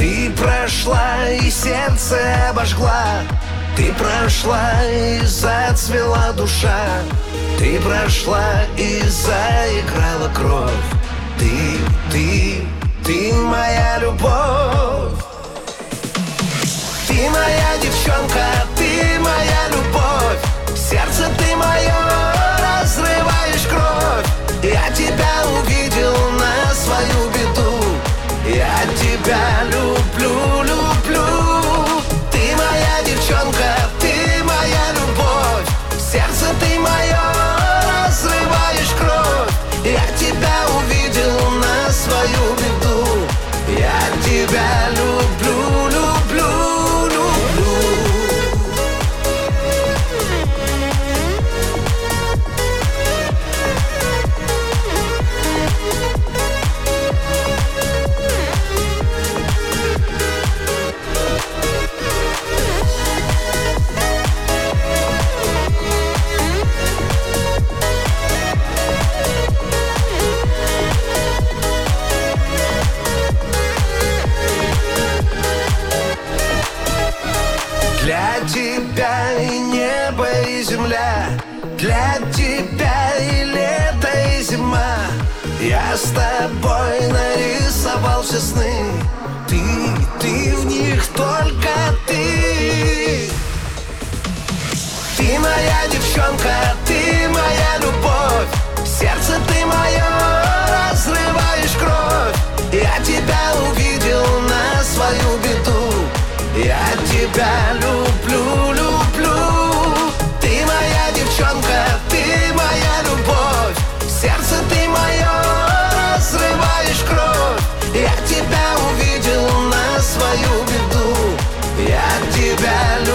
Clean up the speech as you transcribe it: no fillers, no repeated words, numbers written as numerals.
Ты прошла и сердце обожгла, ты прошла и зацвела душа, ты прошла и заиграла кровь. Ты моя любовь. Ты моя девчонка, ты моя любовь. Сердце ты мое, разрываешь кровь. Я тебя увидел на свою беду. Я тебя люблю, люблю. Ты моя девчонка, ты моя любовь. Сердце ты мое, разрываешь кровь. Я тебя увидел на свою беду. Я тебя люблю, люблю, люблю. Для тебя и небо, и земля, для тебя и лето, и зима. Я с тобой нарисовал все сны. Ты в них только ты. Ты моя девчонка, ты моя любовь. Сердце ты мое, разрываешь кровь. Я тебя увидел на свою беду. Я тебя люблю, люблю. Ты моя девчонка, ты моя любовь. Сердце ты мое, разрываешь кровь. Я тебя увидел на свою беду. Я тебя люблю.